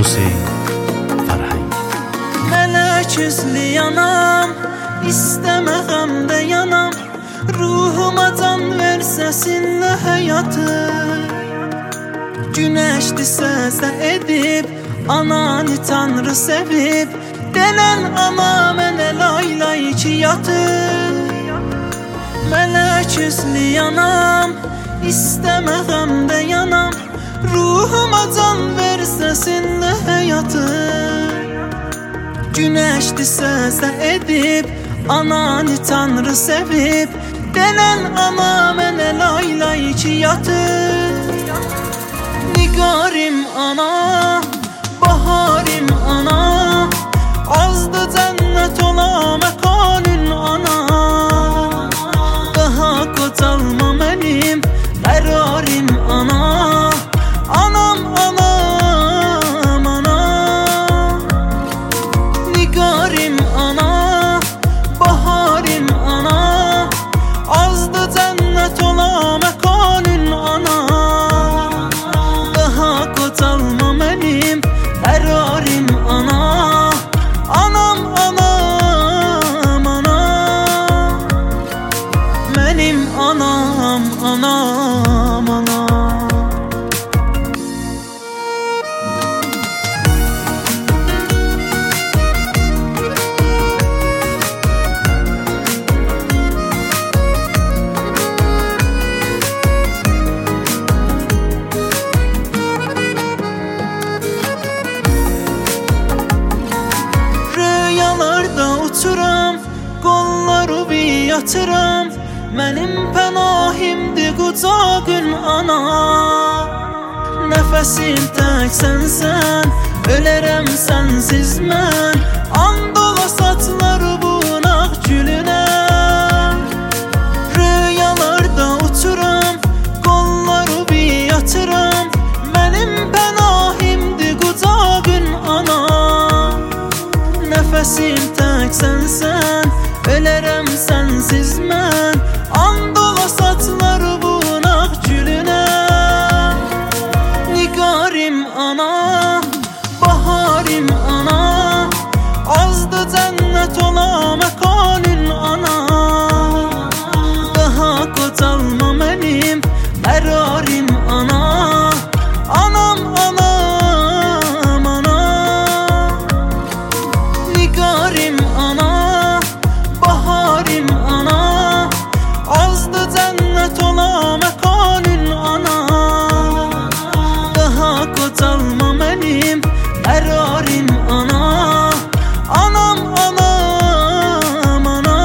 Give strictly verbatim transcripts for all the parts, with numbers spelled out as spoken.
Hüseyn Farhang. Melek üzlü yanam, istemem de yanam, ruhuma can versesinle hayatı. Güneşdi sözde edip, ananı Tanrı sevip, denen ana mənə laylay ki yatır. Melek üzlü yanam, istemem de yanam, ruhuma can versesinle hayatı. Güneşdi sözde edip, ananı Tanrı sevip, denen ana mənə laylay ki yatır. Nigarim ana, baharim ana, azdı cennet ola mekanın ana. Daha qocalma mənim qərarim ana, anam anam ana. Nigarim ana, baharim ana, azdı cennet ola mekanın ana. Daha qocalma mənim qərarim ana, anam anam ana. Mənim anam anam ana. Uçuram, qolları bir yatıram, mənim pənahimdir qucağın ana. Nəfəsim tək sənsən, ölərəm sənsiz mən, and ola saçları bunaq gülünə. Rüyalarda uçuram, qolları bir yatıram, mənim pənahimdir qucağın ana. Nəfəsim tək sənsən, ölərəm sənsiz mən, and ola saçları bunaq gülünə. Nigarim ana, baharim ana, azdı cənnət ola məkanın ana. Daha qocalma mənim qərarim ana, anam anam ana. Nigarim ana, baharim ana, azdı cennet ola mekanın ana. Daha qocalma mənim qərarim ana, anam anam ana.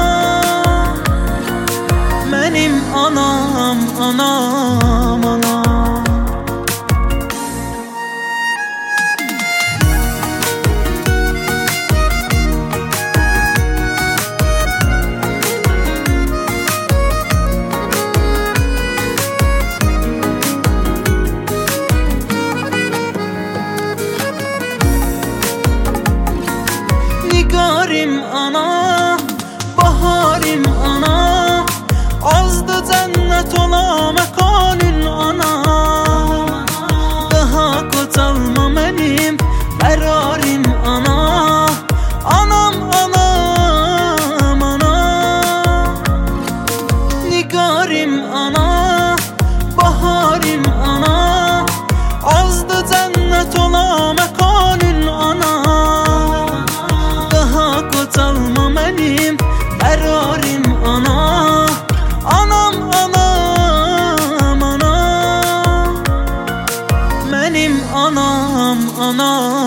Mənim anam anam ana. Nigarim ana, baharim ana, azdı cennet ola mekanın ana. Daha qocalma mənim qərarim ana, anam anam ana. Nigarim ana, baharim ana, azdı cennet ola mekanın ana. Qocalma mənim qərarim ana, anam anam ana. Mənim anam anam